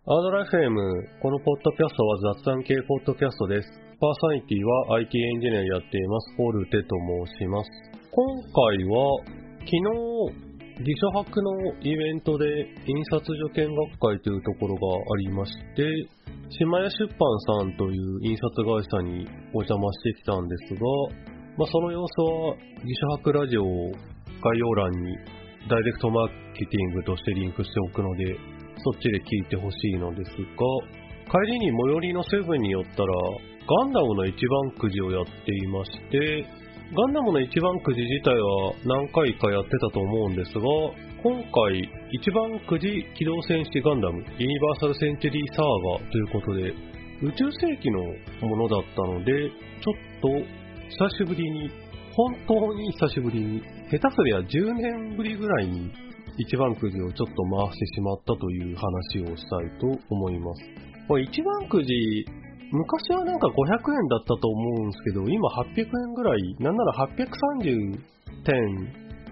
アードライフ FM、このポッドキャストは雑談系ポッドキャストです。パーソナリティは IT エンジニアやっています、ポールテと申します。今回は、昨日、辞書博のイベントで印刷所見学会というところがありまして、島屋出版さんという印刷会社にお邪魔してきたんですが、その様子は辞書博ラジオを概要欄にダイレクトマーケティングとしてリンクしておくので、そっちで聞いてほしいのですが、帰りに最寄りのセブンに寄ったらガンダムの一番くじをやっていまして、ガンダムの一番くじ自体は何回かやってたと思うんですが、今回一番くじ機動戦士ガンダムユニバーサルセンチュリーサーガということで、宇宙世紀のものだったので、ちょっと久しぶりに、本当に久しぶりに、下手すりゃ10年ぶりぐらいに一番くじをちょっと回してしまったという話をしたいと思います。一番くじ、昔はなんか500円だったと思うんですけど、今800円ぐらい、なんなら830点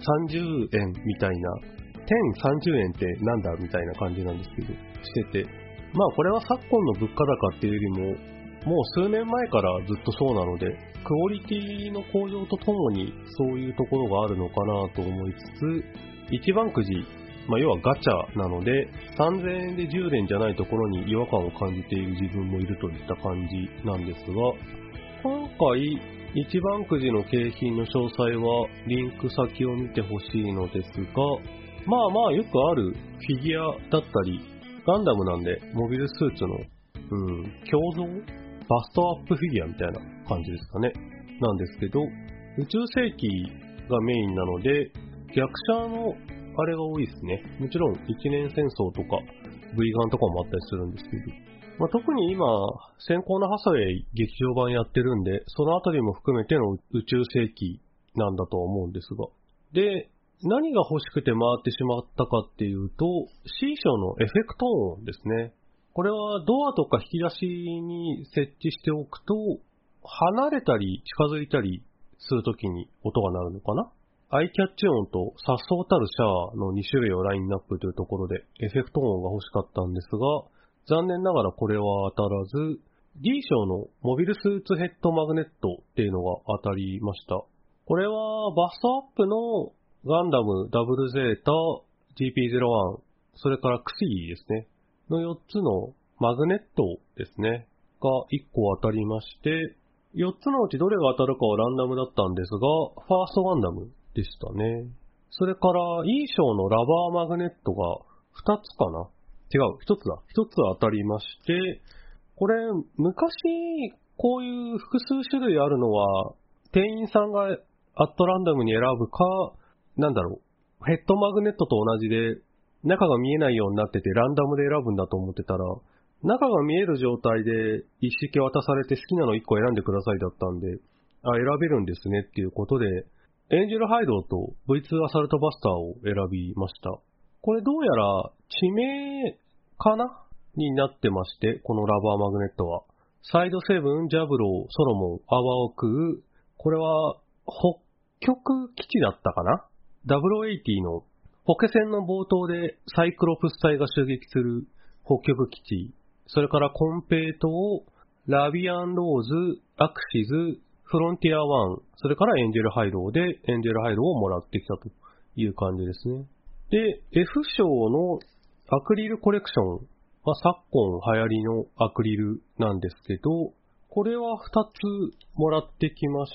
30円みたいな、点30円ってなんだみたいな感じなんですけど、してて。これは昨今の物価高っていうよりも、もう数年前からずっとそうなので、クオリティの向上とともにそういうところがあるのかなと思いつつ、一番くじ、要はガチャなので、3000円で10連じゃないところに違和感を感じている自分もいるといった感じなんですが、今回、一番くじの景品の詳細はリンク先を見てほしいのですが、よくあるフィギュアだったり、ガンダムなんでモビルスーツの、胸像バストアップフィギュアみたいな感じですかね。なんですけど、宇宙世紀がメインなので、逆者のあれが多いですね。もちろん一年戦争とか V ガンとかもあったりするんですけど、特に今先行のハサウェイ劇場版やってるんで、そのあたりも含めての宇宙世紀なんだと思うんですが、で、何が欲しくて回ってしまったかっていうと、C 賞のエフェクト音ですね。これはドアとか引き出しに設置しておくと、離れたり近づいたりするときに音が鳴るのかな。アイキャッチ音と颯爽たるシャアの2種類をラインナップというところでエフェクト音が欲しかったんですが、残念ながらこれは当たらず、D 賞のモビルスーツヘッドマグネットっていうのが当たりました。これはバストアップのガンダムダブルゼータ GP01、それからクシギですね、の4つのマグネットですね、が1個当たりまして、4つのうちどれが当たるかはランダムだったんですが、ファーストガンダムでしたね。それから、E 賞のラバーマグネットが2つかな？違う、1つだ。1つ当たりまして、これ、昔、こういう複数種類あるのは、店員さんがアットランダムに選ぶか、ヘッドマグネットと同じで、中が見えないようになっててランダムで選ぶんだと思ってたら、中が見える状態で一式渡されて好きなの1個選んでくださいだったんで、選べるんですねっていうことで、エンジェルハイドと V2 アサルトバスターを選びました。これどうやら地名かなになってまして、このラバーマグネットは。サイドセブン、ジャブロー、ソロモン、アワオクー、これは北極基地だったかな？ 0080 のポケ戦の冒頭でサイクロプス隊が襲撃する北極基地、それからコンペイトをラビアンローズ、アクシズ、フロンティア1、それからエンジェルハイローでエンジェルハイローをもらってきたという感じですね。で、F 賞のアクリルコレクションは昨今流行りのアクリルなんですけど、これは2つもらってきまして、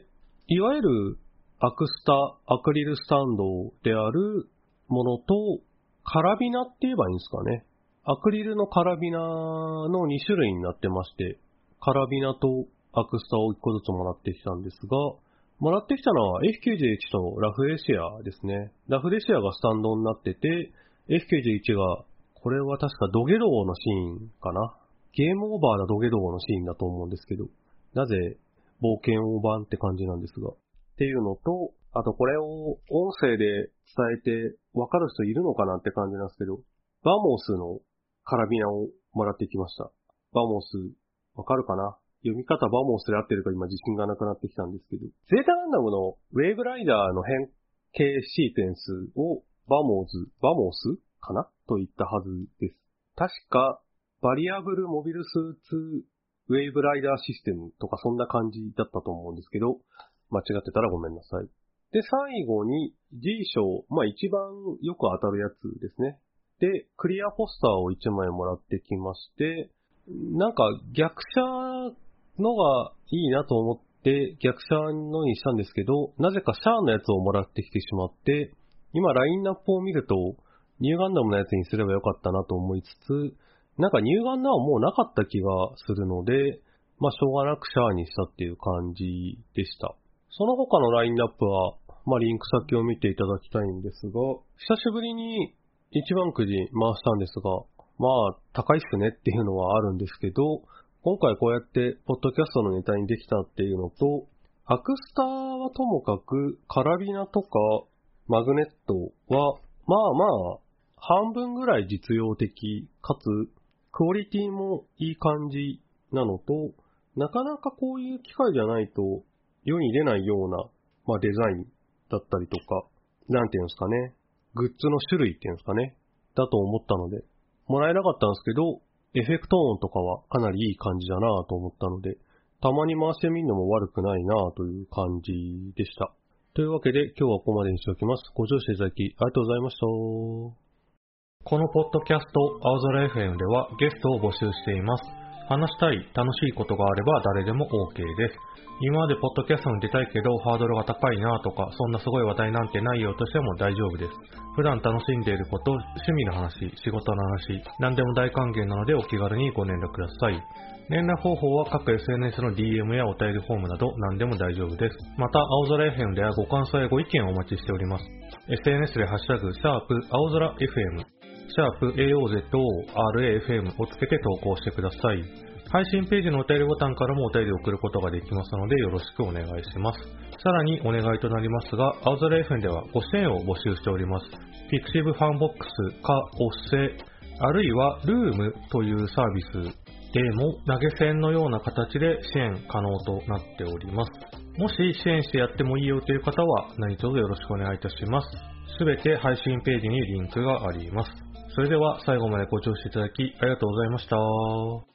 いわゆるアクスタ、アクリルスタンドであるものと、カラビナって言えばいいんですかね。アクリルのカラビナの2種類になってまして、カラビナとアクスタを1個ずつもらってきたんですが、もらってきたのは F91 とラフレシアですね。ラフレシアがスタンドになってて、F91 が、これは確かドゲドウのシーンかな。ゲームオーバーなドゲドウのシーンだと思うんですけど、なぜ冒険オーバーって感じなんですが。っていうのと、あとこれを音声で伝えて分かる人いるのかなって感じなんですけど、バモスのカラビナをもらってきました。バモス、わかるかな？読み方バモスで合ってるか今自信がなくなってきたんですけど、ゼータガンダムのウェーブライダーの変形シークエンスをバモスかなと言ったはずです。確かバリアブルモビルスーツウェイブライダーシステムとかそんな感じだったと思うんですけど、間違ってたらごめんなさい。で、最後に G 賞、一番よく当たるやつですね。で、クリアポスターを1枚もらってきまして、なんか逆者のがいいなと思って逆者のにしたんですけど、なぜかシャアのやつをもらってきてしまって、今ラインナップを見ると、ニューガンダムのやつにすればよかったなと思いつつ、なんかニューガンダムはもうなかった気がするので、しょうがなくシャアにしたっていう感じでした。その他のラインナップは、リンク先を見ていただきたいんですが、久しぶりに一番くじ回したんですが、高いっすねっていうのはあるんですけど、今回こうやってポッドキャストのネタにできたっていうのと、アクスターはともかく、カラビナとかマグネットは、半分ぐらい実用的、かつ、クオリティもいい感じなのと、なかなかこういう機械じゃないと世に出ないような、デザインだったりとか、なんていうんですかね、グッズの種類っていうんですかね、だと思ったので、もらえなかったんですけど、エフェクト音とかはかなりいい感じだなと思ったので、たまに回してみるのも悪くないなという感じでした。というわけで今日はここまでにしておきます。ご乗車いただきありがとうございました。 このポッドキャスト青空 FM ではゲストを募集しています。話したい、楽しいことがあれば誰でも OK です。今までポッドキャストに出たいけどハードルが高いなとか、そんなすごい話題なんてないよとしても大丈夫です。普段楽しんでいること、趣味の話、仕事の話、何でも大歓迎なのでお気軽にご連絡ください。連絡方法は各 SNS の DM やお便りフォームなど何でも大丈夫です。また、青空 FM ではご感想やご意見をお待ちしております。SNS でハッシュタグ、青空 FM、#AOZORAFM をつけて投稿してください。配信ページのお便りボタンからもお便りを送ることができますのでよろしくお願いします。さらにお願いとなりますが、青空 FM ではご支援を募集しております。Pixiv ファンボックスかおっせ、あるいはルームというサービスでも投げ銭のような形で支援可能となっております。もし支援してやってもいいよという方は何卒よろしくお願いいたします。すべて配信ページにリンクがあります。それでは最後までご聴取いただきありがとうございました。